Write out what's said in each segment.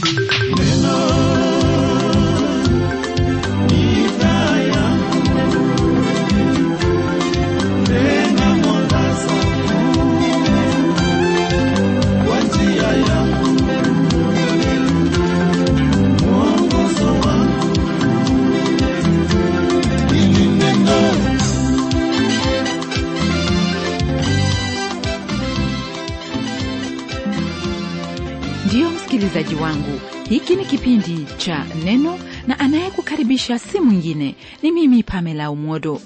Msikilizaji wangu, hiki ni kipindi cha Neno na anayekukaribisha si mwingine ni mimi Pamela Umodo.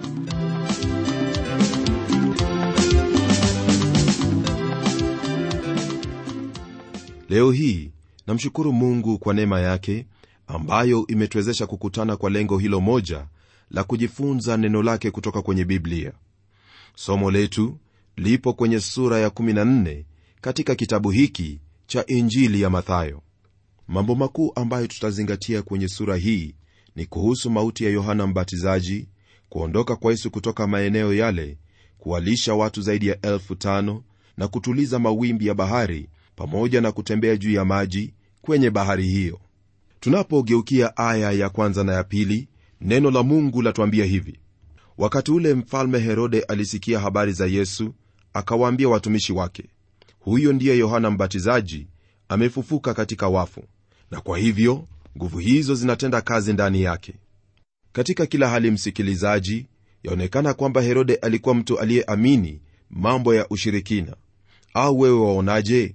Leo hii namshukuru Mungu kwa neema yake ambayo imetuwezesha kukutana kwa lengo hilo moja la kujifunza neno lake kutoka kwenye Biblia. Somo letu lipo kwenye sura ya 14 katika kitabu hiki cha Injili ya Mathayo. Mambo makuu ambayo tutazingatia kwenye sura hii ni kuhusu mauti ya Yohana Mbatizaji, kuondoka kwa Yesu kutoka maeneo yale, kuwalisha watu zaidi ya 5,000 na kutuliza mawimbi ya bahari, pamoja na kutembea juu ya maji kwenye bahari hiyo. Tunapogeukia aya ya kwanza na ya pili, neno la Mungu latuambia hivi: wakati ule mfalme Herode alisikia habari za Yesu, akawaambia watumishi wake, huyo ndiye Yohana Mbatizaji, amefufuka katika wafu, na kwa hivyo nguvu hizo zinatenda kazi ndani yake. Katika kila hali, msikilizaji, yaonekana kwamba Herode alikuwa mtu aliyeamini mambo ya ushirikina. Au wewe waonaje?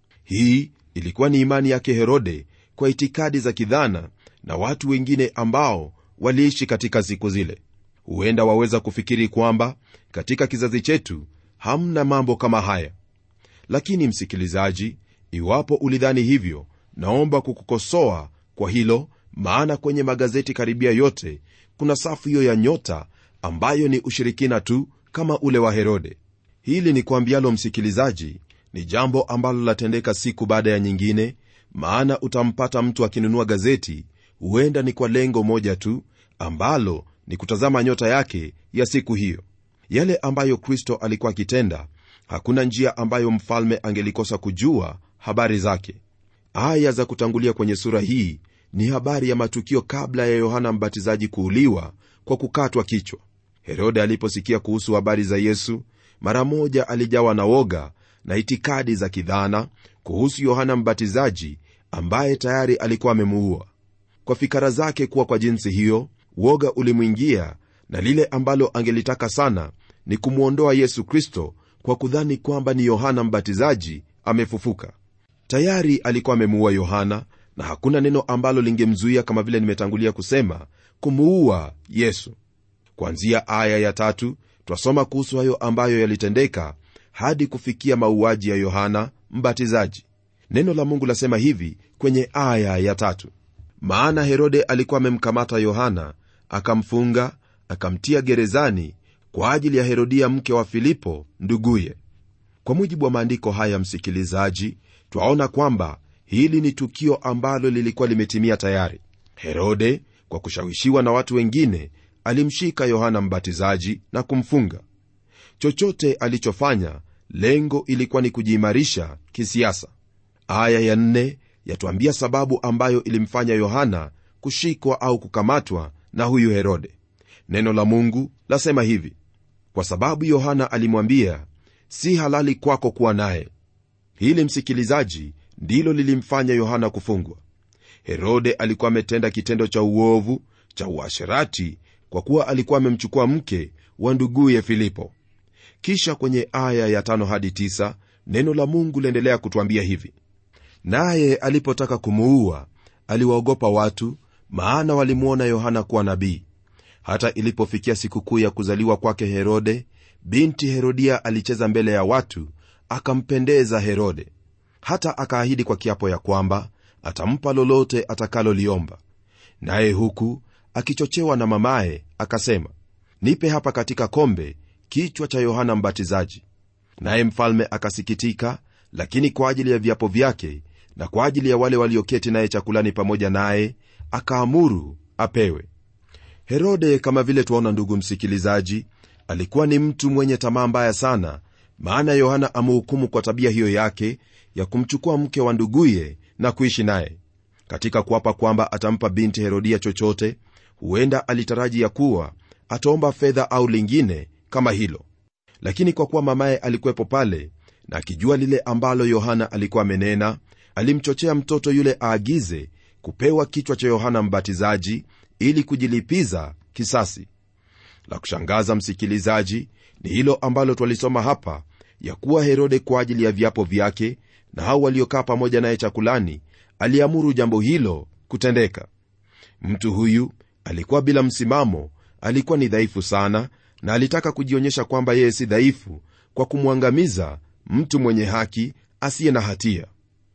Hii ilikuwa ni imani yake Herode kwa itikadi za kidhana na watu wengine ambao waliishi katika siku zile. Huenda waweza kufikiri kwamba katika kizazi chetu hamna mambo kama haya. Lakini msikilizaji, iwapo ulidhani hivyo, naomba kukukosoa kwa hilo, maana kwenye magazeti karibia yote kuna safu hiyo ya nyota ambayo ni ushirikina tu kama ule wa Herode. Hili ni kuambialo msikilizaji, ni jambo ambalo latendeka siku baada ya nyingine, maana utampata mtu akinunua gazeti, huenda ni kwa lengo moja tu, ambalo ni kutazama nyota yake ya siku hiyo. Yale ambayo Kristo alikuwa akitenda, hakuna njia ambayo mfalme angelikosa kujua habari zake. Aya za kutangulia kwenye sura hii ni habari ya matukio kabla ya Yohana Mbatizaji kuuliwa kwa kukatwa kichwa. Herode aliposikia kuhusu habari za Yesu, mara moja alijawa na woga na itikadi za kidhana kuhusu Yohana Mbatizaji ambaye tayari alikuwa amemuua. Kwa fikara zake kuwa kwa jinsi hiyo, woga ulimwingia, na lile ambalo angelitaka sana ni kumuondoa Yesu Kristo kwa kudhani kwamba ni Yohana Mbatizaji amefufuka. Tayari alikuwa amemuua Yohana, na hakuna neno ambalo lingemzuia, kama vile nimetangulia kusema, kumuua Yesu. Kuanzia aya ya 3 twasoma kuhusu hayo ambayo yalitendeka hadi kufikia mauaji ya Yohana Mbatizaji. Neno la Mungu lasema hivi kwenye aya ya 3: maana Herode alikuwa amemkamata Yohana, akamfunga, akamtia gerezani kwa ajili ya Herodia mke wa Filipo nduguye. Kwa mujibu wa maandiko haya, msikilizaji, twaona kwamba hili ni tukio ambalo lilikuwa limetimia tayari. Herode kwa kushawishiwa na watu wengine alimshika Yohana Mbatizaji na kumfunga. Chochote alichofanya, lengo ilikuwa ni kujiimarisha kisiasa. Aya ya 4 yatuambia sababu ambayo ilimfanya Yohana kushikwa au kukamatwa na huyu Herode. Neno la Mungu lasema hivi: kwa sababu Yohana alimwambia, si halali kwako kuwa naye. Hili msikilizaji, ndilo lilimfanya Yohana kufungwa. Herode alikuwa ametenda kitendo cha uovu cha uasherati, kwa kuwa alikuwa amemchukua mke wa nduguye Filipo. Kisha kwenye aya ya 5 hadi 9 neno la Mungu laendelea kutuambia hivi: naye alipotaka kumuua, aliwaogopa watu, maana walimuona Yohana kuwa nabii. Hata ilipofikia sikukuu ya kuzaliwa kwake Herode, binti Herodia alicheza mbele ya watu, akampendeza Herode. Hata akaahidi kwa kiapo ya kwamba atampa lolote atakaloliomba. Naye huku akichochewa na mamaye akasema, nipe hapa katika kombe kichwa cha Yohana Mbatizaji. Naye mfalme akasikitika, lakini kwa ajili ya viapo vyake na kwa ajili ya wale walioketi naye chakulani pamoja naye, akaamuru apewe. Herode, kama vile tuona ndugu msikilizaji, alikuwa ni mtu mwenye tamaa mbaya sana, maana Yohana amehukumu kwa tabia hiyo yake ya kumchukua mke wa nduguye na kuishi naye. Katika kuapa kwamba atampa binti Herodia chochote, huenda alitaraji ya kuwa ataomba fedha au lingine kama hilo. Lakini kwa kuwa mamaye alikuwepo pale na akijua lile ambalo Yohana alikuwa amenena, alimchochea mtoto yule aagize kupewa kichwa cha Yohana Mbatizaji ili kujilipiza kisasi. La kushangaza, msikilizaji, ni hilo ambalo twalisoma hapa, ya kuwa Herode kwa ajili ya viapo vyake na hao waliokaa pamoja naye chakulani, aliamuru jambo hilo kutendeka. Mtu huyu alikuwa bila msimamo, alikuwa ni dhaifu sana, na alitaka kujionyesha kwamba yeye si dhaifu kwa kumwangamiza mtu mwenye haki asiye na hatia.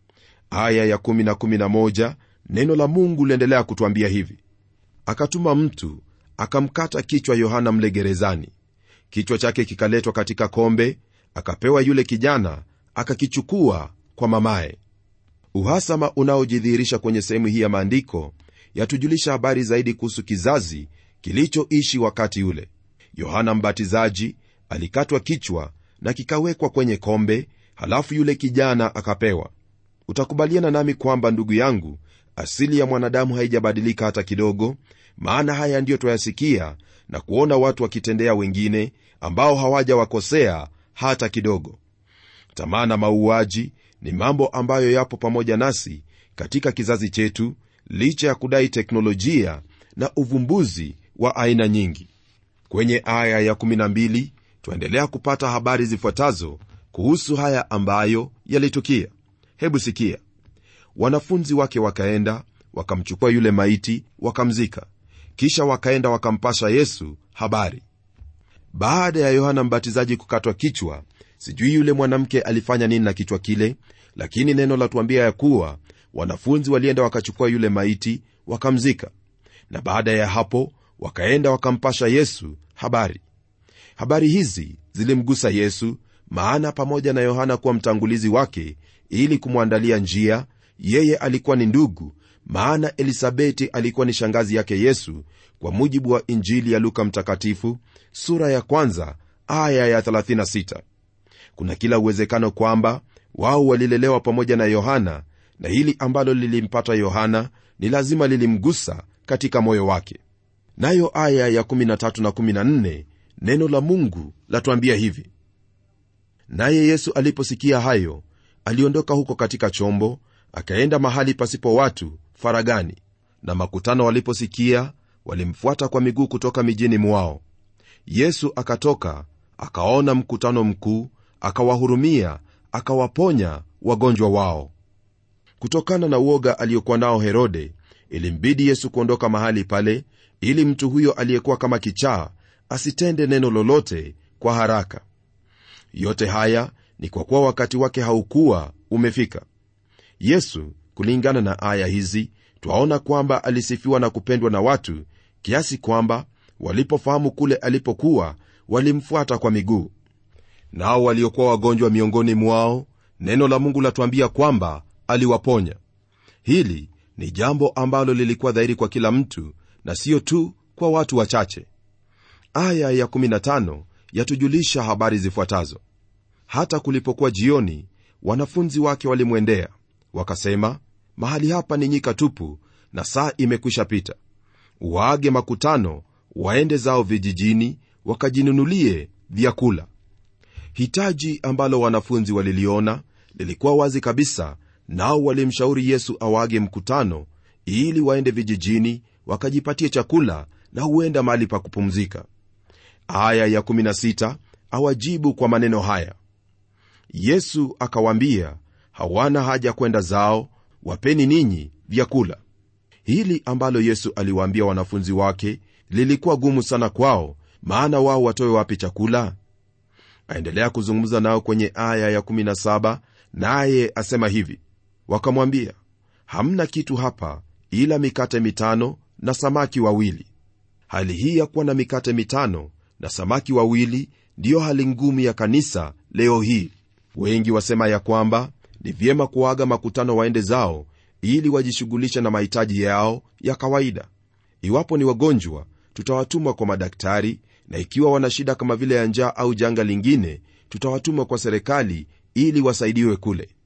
Aya ya 10 na 11, neno la Mungu liendelea kutuambia hivi: akatuma mtu akamkata kichwa Yohana mle gerezani. Kichwa chake kikaletwa katika kombe, akapewa yule kijana, akakichukua kwa mamaye. Uhasama unaojidhihirisha kwenye sehemu hii ya maandiko yatujulisha habari zaidi kuhusu kizazi kilichoishi wakati ule. Yohana Mbatizaji alikatwa kichwa na kikawekwa kwenye kombe, halafu yule kijana akapewa. Utakubaliana nami kwamba, ndugu yangu, asili ya mwanadamu haijabadilika hata kidogo, maana haya ndiyo twayasikia na kuona watu wakitendea wengine ambao hawajawakosea hata kidogo. Tamaa na mauaji ni mambo ambayo yapo pamoja nasi katika kizazi chetu, licha ya kudai teknolojia na uvumbuzi wa aina nyingi. Kwenye aya ya 12 tuendelea kupata habari zifuatazo kuhusu haya ambayo yalitukia. Hebu sikia: wanafunzi wake wakaenda wakamchukua yule maiti wakamzika, kisha wakaenda wakampasha Yesu habari. Baada ya Yohana Mbatizaji kukatwa kichwa, sijui yule mwanamke alifanya nini na kichwa kile, lakini neno la tuambia ya kuwa wanafunzi walienda wakachukua yule maiti wakamzika, na baada ya hapo wakaenda wakampasha Yesu habari. Habari hizi zilimgusa Yesu, maana pamoja na Yohana kuwa mtangulizi wake ili kumwandalia njia, yeye alikuwa ni ndugu, maana Elisabeti alikuwa ni shangazi yake Yesu, kwa mujibu wa Injili ya Luka Mtakatifu sura ya 1 aya ya 36. Kuna kila uwezekano kwamba wao walilelewa pamoja na Yohana, na hili ambalo lilimpata Yohana ni lazima lilimgusa katika moyo wake. Nayo aya ya 13 na 14, neno la Mungu latuambia hivi: naye Yesu aliposikia hayo, aliondoka huko katika chombo, akaenda mahali pasipo watu faragani, na makutano waliposikia walimfuata kwa miguu kutoka mijini mwao. Yesu akatoka, akaona mkutano mkuu, akawahurumia, akawaponya wagonjwa wao. Kutokana na uoga aliokuwa nao Herode, ilimbidi Yesu kuondoka mahali pale, ili mtu huyo aliyekuwa kama kichaa asitende neno lolote kwa haraka. Yote haya ni kwa kuwa wakati wake haukuwa umefika. Yesu, kulingana na aya hizi, twaona kwamba alisifiwa na kupendwa na watu, kiasi kwamba walipofahamu kule alipokuwa walimfuata kwa miguu. Nao waliokuwa wagonjwa miongoni mwao, neno la Mungu latuambia kwamba aliwaponya. Hili ni jambo ambalo lilikuwa dhahiri kwa kila mtu, na sio tu kwa watu wachache. Aya ya 15 yatujulisha habari zifuatazo: hata kulipokuwa jioni, wanafunzi wake walimwendea wakasema, mahali hapa ni nyika tupu, na saa imekwisha pita. Waage makutano waende zao vijijini wakajinunulie vyakula. Hitaji ambalo wanafunzi waliliona lilikuwa wazi kabisa, nao walimshauri Yesu awaage mkutano ili waende vijijini wakajipatie chakula na huenda mahali pa kupumzika. Aya ya 16 awajibu kwa maneno haya: Yesu akawaambia, hawana haja kwenda zao, wapeni ninyi vyakula. Hili ambalo Yesu aliwaambia wanafunzi wake lilikuwa gumu sana kwao, maana wao watoe wapi chakula? Aendelea kuzungumza nao kwenye aya ya 17, naye asema hivi: wakamwambia, hamna kitu hapa ila mikate 5 na samaki 2. Hali hii ya kuwa na mikate 5 na samaki 2 ndiyo hali ngumu ya kanisa leo hii. Wengi wasema ya kwamba ni vyema kuaga makutano waende zao ili wajishughulishe na mahitaji yao ya kawaida. Iwapo ni wagonjwa, tutawatuma kwa madaktari, na ikiwa wana shida kama vile ya njaa au janga lingine, tutawatuma kwa serikali ili wasaidiwe kule.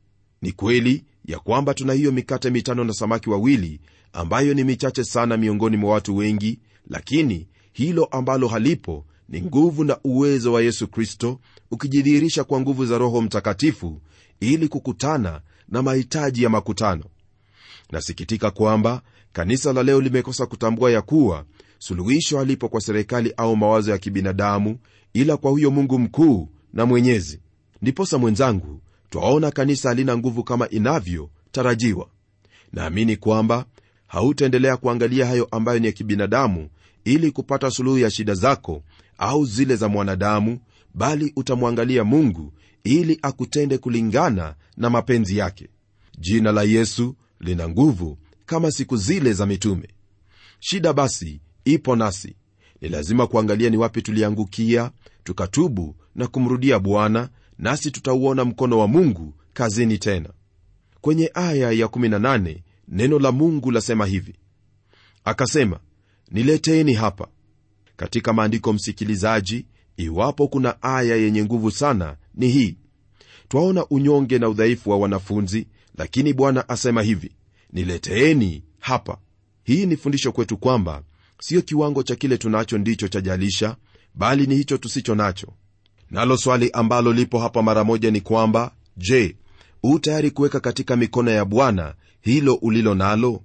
Ni kweli ya kwamba tuna hiyo mikate 5 na samaki 2 ambayo ni michache sana miongoni mwa watu wengi, lakini hilo ambalo halipo ni nguvu na uwezo wa Yesu Kristo ukijidhihirisha kwa nguvu za Roho Mtakatifu ili kukutana na mahitaji ya makutano. Nasikitika kwamba kanisa la leo limekosa kutambua ya kuwa suluhisho halipo kwa serikali au mawazo ya kibinadamu, ila kwa huyo Mungu mkuu na mwenyezi. Ndiposa mwenzangu, twaona kanisa halina nguvu kama inavyotarajiwa. Naamini kwamba hautaendelea kuangalia hayo ambayo ni ya kibinadamu ili kupata suluhu ya shida zako au zile za mwanadamu, bali utamwangalia Mungu ili akutende kulingana na mapenzi yake. Jina la Yesu lina nguvu kama siku zile za mitume. Shida basi ipo nasi. Ni lazima kuangalia ni wapi tuliangukia, tukatubu na kumrudia Bwana, nasi tutauona mkono wa Mungu kazini tena. Kwenye aya ya 18 neno la Mungu lasema hivi: akasema, nileteeni hapa. Katika maandiko, msikilizaji, iwapo kuna aya yenye nguvu sana ni hii. Twaona unyonge na udhaifu wa wanafunzi, lakini Bwana asema hivi, nileteeni hapa. Hii ni fundisho kwetu kwamba sio kiwango cha kile tunacho ndicho chajalisha, bali ni hicho tusicho nacho. Nalo swali ambalo lipo hapa mara moja ni kwamba, je, tayari kuweka katika mikono ya Bwana hilo ulilo nalo?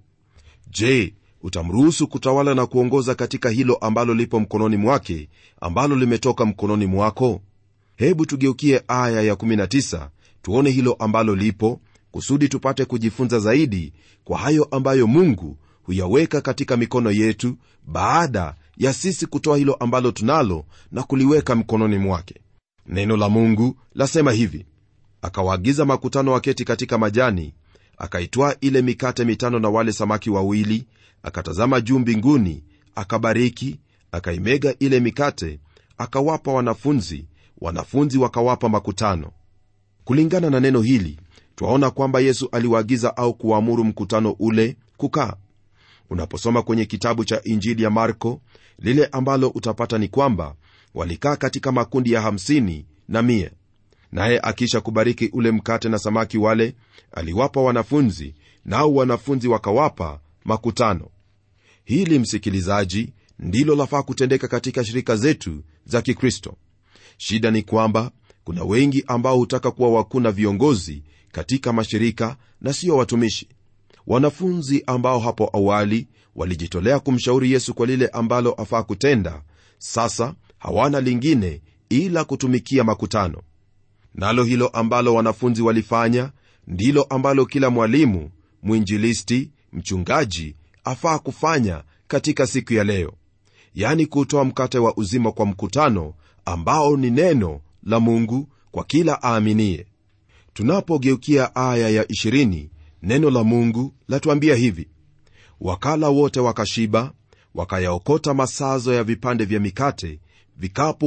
Je, utamruhusu kutawala na kuongoza katika hilo ambalo lipo mkononi mwake, ambalo limetoka mkononi mwako? Hebu tugeukie aya ya 19 tuone hilo ambalo lipo, kusudi tupate kujifunza zaidi kwa hayo ambayo Mungu huyaweka katika mikono yetu baada ya sisi kutoa hilo ambalo tunalo na kuliweka mkononi mwake. Neno la Mungu lasema hivi: akawaagiza makutano waketi katika majani, akaitwaa ile mikate 5 na wale samaki 2, akatazama juu mbinguni, akabariki, akaimega ile mikate, akawapa wanafunzi, wanafunzi wakawapa makutano. Kulingana na neno hili, twaona kwamba Yesu aliwaagiza au kuamuru mkutano ule kukaa. Unaposoma kwenye kitabu cha Injili ya Marko, lile ambalo utapata ni kwamba walikaa katika makundi ya 50 na 100. Naye akisha kubariki ule mkate na samaki wale, aliwapa wanafunzi, nao wanafunzi wakawapa makutano. Hili, msikilizaji, ndilo lafaa kutendeka katika shirika zetu za Kikristo. Shida ni kwamba kuna wengi ambao hutaka kuwa wakuu na viongozi katika mashirika na sio watumishi. Wanafunzi ambao hapo awali walijitolea kumshauri Yesu kwa lile ambalo afaa kutenda, sasa hawana lingine ila kutumikia makutano. Nalo hilo ambalo wanafunzi walifanya ndilo ambalo kila mwalimu, mwinjilisti, mchungaji afaa kufanya katika siku ya leo, yani kutoa mkate wa uzima kwa mkutano ambao ni neno la Mungu kwa kila aaminie. Tunapogeukia aya ya 20, neno la Mungu latuambia hivi: wakala wote wakashiba, wakayaokota masazo ya vipande vya mikate, vikapu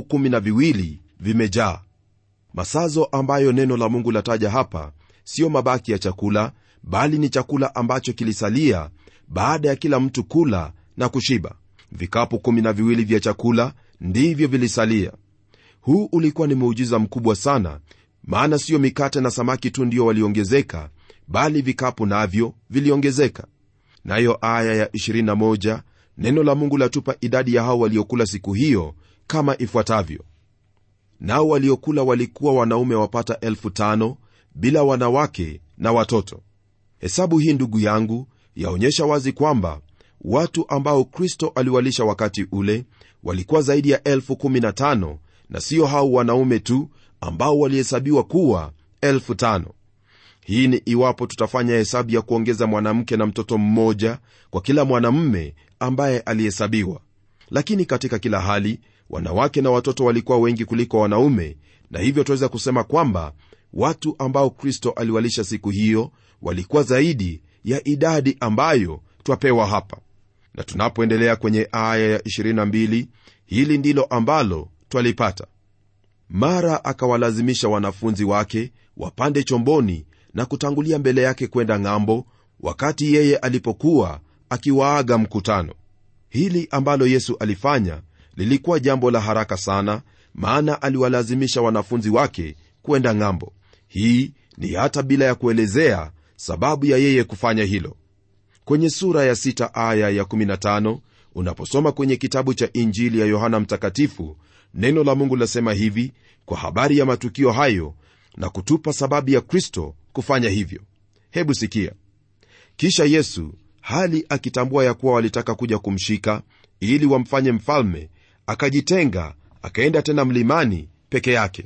12 vimejaa. Masazo ambayo neno la Mungu lataja hapa sio mabaki ya chakula, bali ni chakula ambacho kilisalia baada ya kila mtu kula na kushiba. Vikapu 12 vya chakula ndivyo vilisalia. Huu ulikuwa ni muujiza mkubwa sana, maana sio mikate na samaki tu ndio waliongezeka, bali vikapu navyo viliongezeka. Nayo aya ya 21 neno la Mungu latupa idadi ya hao waliokula siku hiyo kama ifuatavyo: nao waliokula walikuwa wanaume wapata 5,000 bila wanawake na watoto. Hesabu hii, ndugu yangu, yaonyesha wazi kwamba watu ambao Kristo aliwalisha wakati ule walikuwa zaidi ya 15,000, na sio hao wanaume tu ambao walihesabiwa kuwa 5,000. Hii ni iwapo tutafanya hesabu ya kuongeza mwanamke na mtoto mmoja kwa kila mwanamume ambaye alihesabiwa. Lakini katika kila hali, wanawake na watoto walikuwa wengi kuliko wanaume, na hivyo tuweza kusema kwamba watu ambao Kristo aliwalisha siku hiyo walikuwa zaidi ya idadi ambayo twapewa hapa. Na tunapoendelea kwenye aya ya 22, hili ndilo ambalo twalipata: mara akawalazimisha wanafunzi wake wapande chomboni na kutangulia mbele yake kwenda ng'ambo, wakati yeye alipokuwa akiwaaga mkutano. Hili ambalo Yesu alifanya lilikuwa jambo la haraka sana, maana aliwalazimisha wanafunzi wake kwenda ng'ambo. Hii ni hata bila ya kuelezea sababu ya yeye kufanya hilo. Kwenye sura ya 6 aya ya 15 unaposoma kwenye kitabu cha Injili ya Yohana Mtakatifu, neno la Mungu lasema hivi kwa habari ya matukio hayo na kutupa sababu ya Kristo kufanya hivyo. Hebu sikia. Kisha Yesu, hali akitambua ya kuwa walitaka kuja kumshika ili wamfanye mfalme, akajitenga, akaenda tena mlimani peke yake.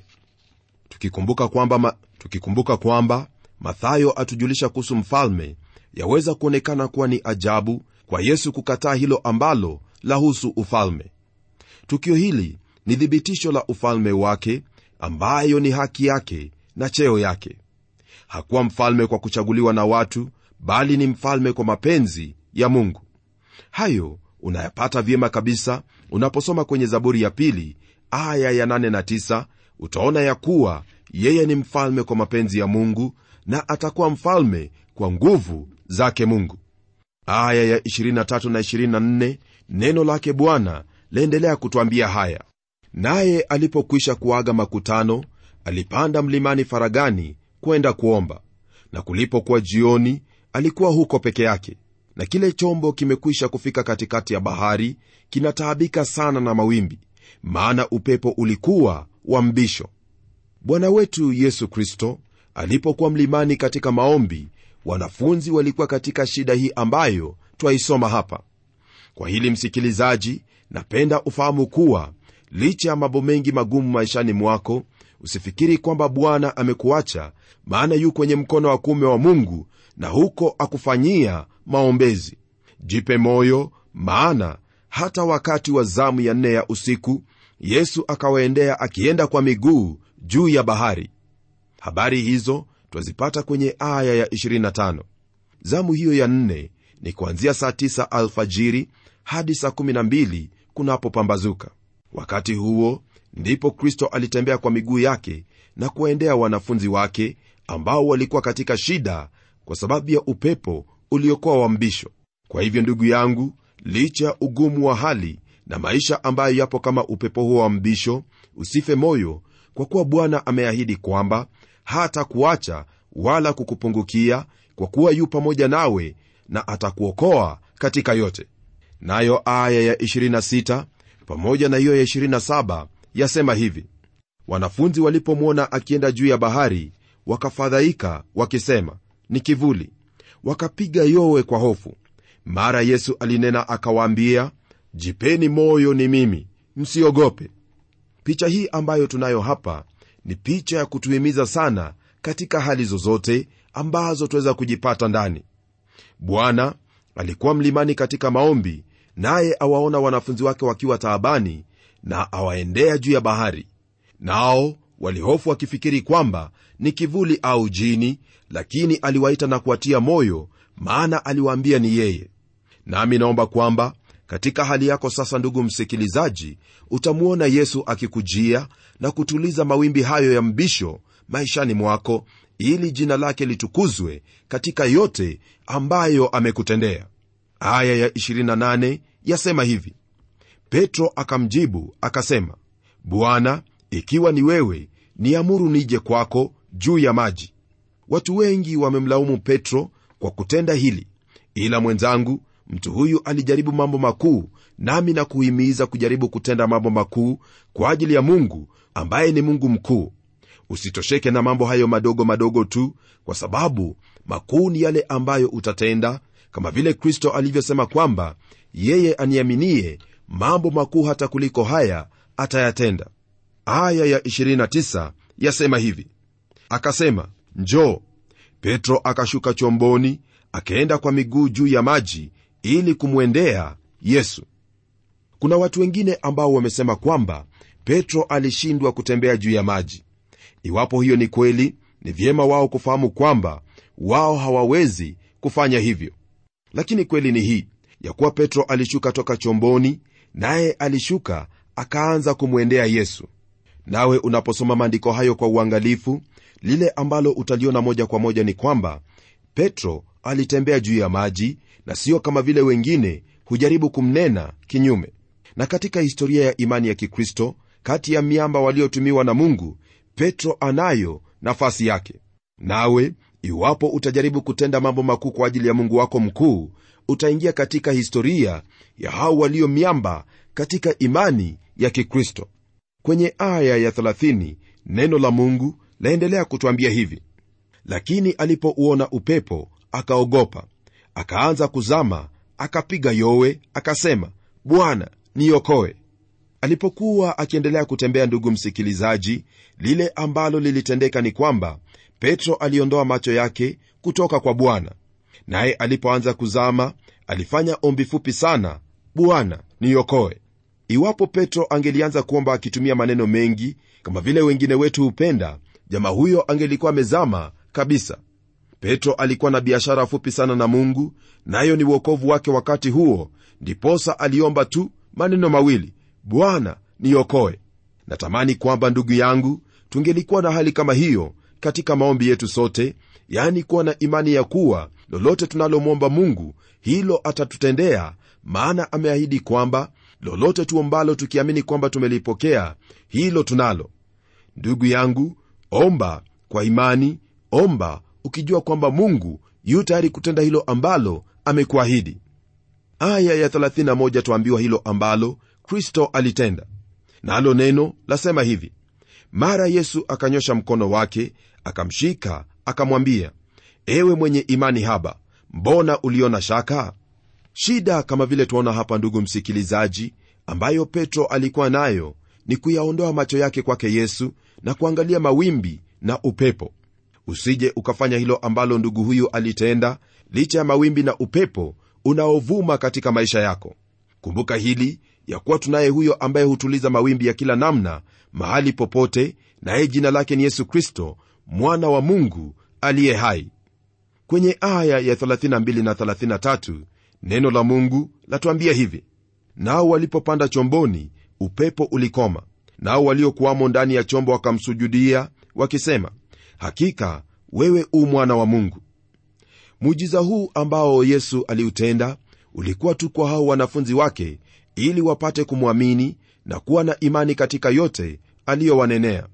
Tukikumbuka kwamba Mathayo atujulisha kuhusu mfalme, yaweza kuonekana kuwa ni ajabu kwa Yesu kukataa hilo ambalo lahusu ufalme. Tukio hili ni thibitisho la ufalme wake, ambayo ni haki yake na cheo yake. Hakuwa mfalme kwa kuchaguliwa na watu, bali ni mfalme kwa mapenzi ya Mungu. Hayo unayapata vyema kabisa unaposoma kwenye Zaburi ya 2 aya ya 8 na 9. Utaona ya kuwa yeye ni mfalme kwa mapenzi ya Mungu, na atakuwa mfalme kwa nguvu zake Mungu. Aya ya 23 na 24, neno lake Bwana laendelea kutuambia haya: naye alipokwisha kuaga makutano, alipanda mlimani faragani kwenda kuomba, na kulipokuwa jioni, alikuwa huko peke yake. Na kile chombo kimekwisha kufika katikati ya bahari, kinataabika sana na mawimbi, maana upepo ulikuwa wa mbisho. Bwana wetu Yesu Kristo alipokuwa mlimani katika maombi, wanafunzi walikuwa katika shida hii ambayo twaisoma hapa. Kwa hili msikilizaji, napenda ufahamu kuwa licha ya mambo mengi magumu maishani mwako, usifikiri kwamba Bwana amekuacha, maana yu kwenye mkono wa kuume wa Mungu, na huko akufanyia maombezi. Jipe moyo, maana hata wakati wa zamu ya 4 ya usiku, Yesu akawaendea akienda kwa miguu juu ya bahari. Habari hizo twazipata kwenye aya ya 25. Zamu hiyo ya 4 ni kuanzia saa 9 alfajiri hadi saa 12 kunapopambazuka. Wakati huo ndipo Kristo alitembea kwa miguu yake na kuwaendea wanafunzi wake ambao walikuwa katika shida kwa sababu ya upepo uliokuwa wa mbisho. Kwa hivyo ndugu yangu, licha ya ugumu wa hali na maisha ambayo yapo kama upepo huo wa mbisho, usife moyo, kwa kuwa Bwana ameahidi kwamba hata kuacha wala kukupungukia, kwa kuwa yu pamoja nawe na atakuokoa katika yote. Nayo aya ya 26 pamoja na hiyo ya 27 yasema hivi: wanafunzi walipomwona akienda juu ya bahari, wakafadhaika wakisema, ni kivuli, wakapiga yowe kwa hofu. Mara Yesu alinena akawaambia, jipeni moyo, ni mimi, msiogope. Picha hii ambayo tunayo hapa ni picha ya kutuhimiza sana katika hali zozote ambazo tuweza kujipata ndani. Bwana alikuwa mlimani katika maombi, naye awaona wanafunzi wake wakiwa taabani, na awaendea juu ya bahari. Nao walihofu wakifikiri kwamba ni kivuli au jini, lakini aliwaita na kuwatia moyo, maana aliwaambia ni yeye. Nami naomba kwamba katika hali yako sasa, ndugu msikilizaji, utamuona Yesu akikujia na kutuliza mawimbi hayo ya mbisho maishani mwako, ili jina lake litukuzwe katika yote ambayo amekutendea. Aya ya 28 yasema hivi: Petro akamjibu akasema, Bwana, ikiwa ni wewe, niamuru nije kwako juu ya maji. Watu wengi wamemlaumu Petro kwa kutenda hili, ila mwenzangu, mtu huyu alijaribu mambo makuu, nami na kuhimiza kujaribu kutenda mambo makuu kwa ajili ya Mungu ambaye ni Mungu mkuu. Usitosheke na mambo hayo madogo madogo tu, kwa sababu makuu ni yale ambayo utatenda, kama vile Kristo alivyosema kwamba yeye aniaminie, mambo makuu hata kuliko haya atayatenda. Aya ya 29 yasema hivi: akasema, njoo. Petro akashuka chomboni, akaenda kwa miguu juu ya maji ili kumwendea Yesu. Kuna watu wengine ambao wamesema kwamba Petro alishindwa kutembea juu ya maji. Iwapo hiyo ni kweli, ni vyema wao kufahamu kwamba wao hawawezi kufanya hivyo. Lakini kweli ni hii ya kuwa Petro alishuka toka chomboni, naye alishuka akaanza kumwendea Yesu. Nawe unaposoma maandiko hayo kwa uangalifu, lile ambalo utaliona moja kwa moja ni kwamba Petro alitembea juu ya maji, na sio kama vile wengine hujaribu kumnena kinyume. Na katika historia ya imani ya Kikristo, kati ya miamba waliotumiwa na Mungu, Petro anayo nafasi yake. Nawe iwapo utajaribu kutenda mambo makuu kwa ajili ya Mungu wako mkuu, utaingia katika historia ya hao walio miamba katika imani ya Kikristo. Kwenye aya ya 30 neno la Mungu laendelea kutuambia hivi: lakini alipouona upepo akaogopa, akaanza kuzama, akapiga yowe, akasema, Bwana niokoe. Alipokuwa akiendelea kutembea, ndugu msikilizaji, lile ambalo lilitendeka ni kwamba Petro aliondoa macho yake kutoka kwa Bwana, naye alipoanza kuzama alifanya ombi fupi sana, Bwana niokoe. Iwapo Petro angelianza kuomba akitumia maneno mengi kama vile wengine wetu hupenda, jamaa huyo angelikuwa amezama kabisa. Petro alikuwa na biashara fupi sana na Mungu, nayo ni wokovu wake wakati huo, ndiposa aliomba tu maneno mawili, Bwana niokoe. Natamani kwamba ndugu yangu, tungelikuwa na hali kama hiyo katika maombi yetu sote, yani kuwa na imani ya kuwa lolote tunalomwomba Mungu hilo atatutendea, maana ameahidi kwamba lolote tuombalo tukiamini kwamba tumelipokea hilo tunalo. Ndugu yangu, omba kwa imani, omba ukijua kwamba Mungu yu tayari kutenda hilo ambalo amekuahidi. Aya ya 31 tuambiwa hilo ambalo Kristo alitenda. Nalo neno lasema hivi: mara Yesu akanyosha mkono wake, akamshika, akamwambia, ewe mwenye imani haba, mbona uliona shaka? Shida kama vile tuona hapa, ndugu msikilizaji, ambayo Petro alikuwa nayo ni kuyaondoa macho yake kwake Yesu na kuangalia mawimbi na upepo. Usije ukafanya hilo ambalo ndugu huyu alitenda, licha ya mawimbi na upepo unaovuma katika maisha yako. Kumbuka hili ya kuwa tunaye huyo ambaye hutuliza mawimbi ya kila namna mahali popote, naye jina lake ni Yesu Kristo, mwana wa Mungu aliye hai. Kwenye aya ya 32 na 33 neno la Mungu latuambia hivi: nao walipopanda chomboni upepo ulikoma, nao waliokuwamo ndani ya chombo wakamsujudia wakisema, hakika wewe u mwana wa Mungu. Muujiza huu ambao Yesu aliutenda ulikuwa tu kwa hao wanafunzi wake, ili wapate kumwamini na kuwa na imani katika yote aliyowanenea.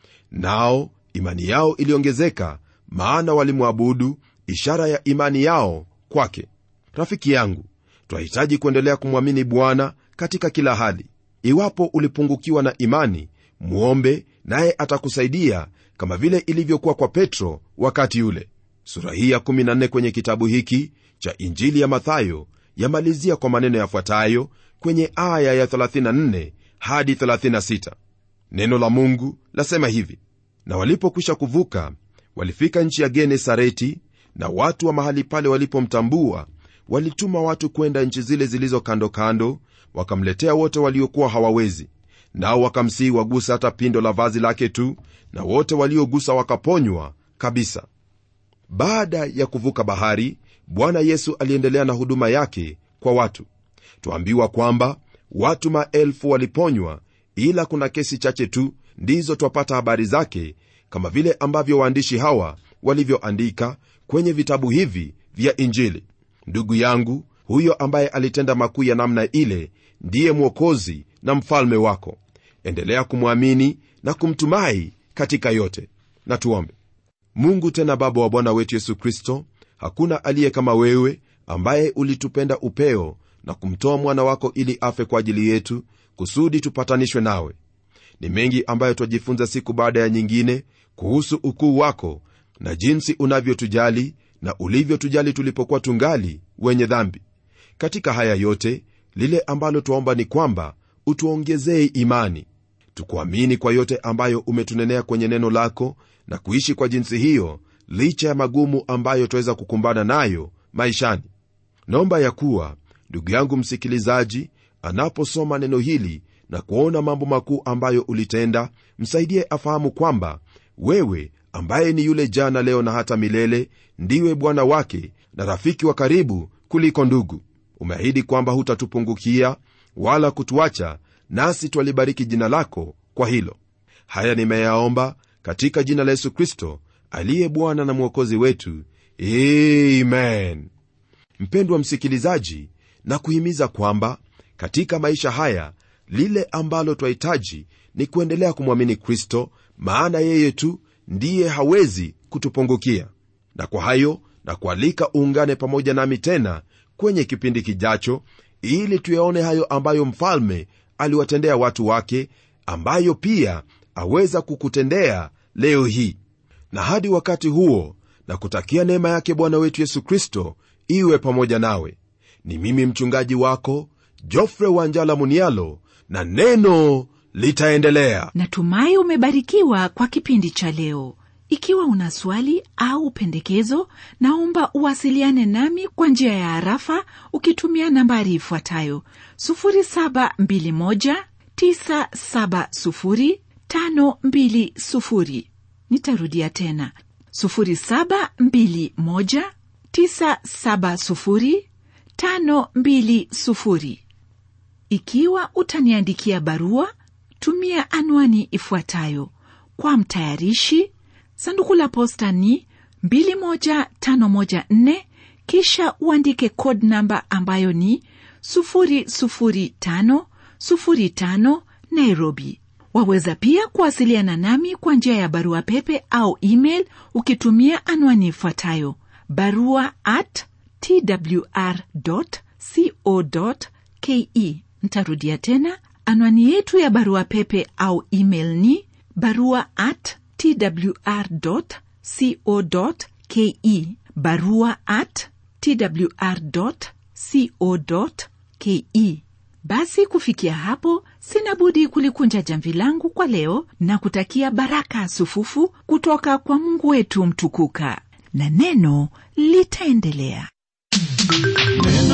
Nao imani yao iliongezeka, maana walimwabudu, ishara ya imani yao kwake. Rafiki yangu, twahitaji kuendelea kumwamini Bwana katika kila hali. Iwapo ulipungukiwa na imani, muombe naye atakusaidia, kama vile ilivyokuwa kwa Petro wakati ule. Sura hii ya 14 kwenye kitabu hiki cha Injili ya Mathayo yamalizia kwa maneno yafuatayo kwenye aya ya 34 hadi 36. Neno la Mungu lasema hivi: na walipokwisha kuvuka walifika nchi ya Genesareti, na watu wa mahali pale walipomtambua walituma watu kwenda nchi zile zilizo kando kando, wakamletea wote waliokuwa hawawezi, nao wakamsihi wagusa hata pindo la vazi lake tu, na wote waliogusa wakaponywa kabisa. Baada ya kuvuka bahari, Bwana Yesu aliendelea na huduma yake kwa watu. Tuambiwa kwamba watu maelfu waliponywa, ila kuna kesi chache tu ndizo twapata habari zake, kama vile ambavyo waandishi hawa walivyoandika kwenye vitabu hivi vya Injili. Ndugu yangu, huyo ambaye alitenda makuu ya namna ile ndiye Mwokozi na mfalme wako. Endelea kumwamini na kumtumai katika yote. Na tuombe. Mungu tena Baba wa Bwana wetu Yesu Kristo, hakuna aliye kama wewe, ambaye ulitupenda upeo na kumtoa mwana wako ili afe kwa ajili yetu, kusudi tupatanishwe nawe. Ni mengi ambayo twajifunza siku baada ya nyingine kuhusu ukuu wako na jinsi unavyotujali na ulivyotujali tulipokuwa tungali wenye dhambi. Katika haya yote, lile ambalo twaomba ni kwamba utuongezee imani, tukuamini kwa yote ambayo umetunenea kwenye neno lako, na kuishi kwa jinsi hiyo licha ya magumu ambayo twaweza kukumbana nayo maishani. Naomba ya kuwa ndugu yangu msikilizaji anaposoma neno hili na kuona mambo makuu ambayo ulitenda, msaidie afahamu kwamba wewe ambaye ni yule jana, leo na hata milele, ndiwe Bwana wake na rafiki wa karibu kuliko ndugu. Umeahidi kwamba hutatupungukia wala kutuacha, nasi twalibariki jina lako kwa hilo. Haya nimeyaomba katika jina la Yesu Kristo aliye Bwana na Mwokozi wetu, amen. Mpendwa msikilizaji, na kuhimiza kwamba katika maisha haya lile ambalo twahitaji ni kuendelea kumwamini Kristo, maana yeye tu ndiye hawezi kutupungukia. Na kwa hayo na kualika uungane pamoja nami tena kwenye kipindi kijacho, ili tuyaone hayo ambayo mfalme aliwatendea watu wake, ambayo pia aweza kukutendea leo hii. Na hadi wakati huo, na kutakia neema yake Bwana wetu Yesu Kristo iwe pamoja nawe. Ni mimi mchungaji wako Geoffrey Wanjala Munialo, na neno litaendelea. Natumai umebarikiwa kwa kipindi cha leo. Ikiwa una swali au pendekezo, naomba uwasiliane nami kwa njia ya harafa ukitumia nambari ifuatayo: 0721970520. Nitarudia tena: 0721970520. Ikiwa utaniandikia barua, tumia anwani ifuatayo: kwa mtayarishi sanduku la posta ni 21514, kisha uandike code namba ambayo ni 00505 Nairobi. Waweza pia kuwasiliana nami kwa njia ya barua pepe au email ukitumia anwani ifuatayo: barua@twr.co.ke. Nitarudia tena, anwani yetu ya barua pepe au email ni barua@twr.co.ke, barua@twr.co.ke. Basi kufikia hapo, sina budi kulikunja jamvi langu kwa leo na kutakia baraka sufufu kutoka kwa Mungu wetu mtukuka, na neno litaendelea.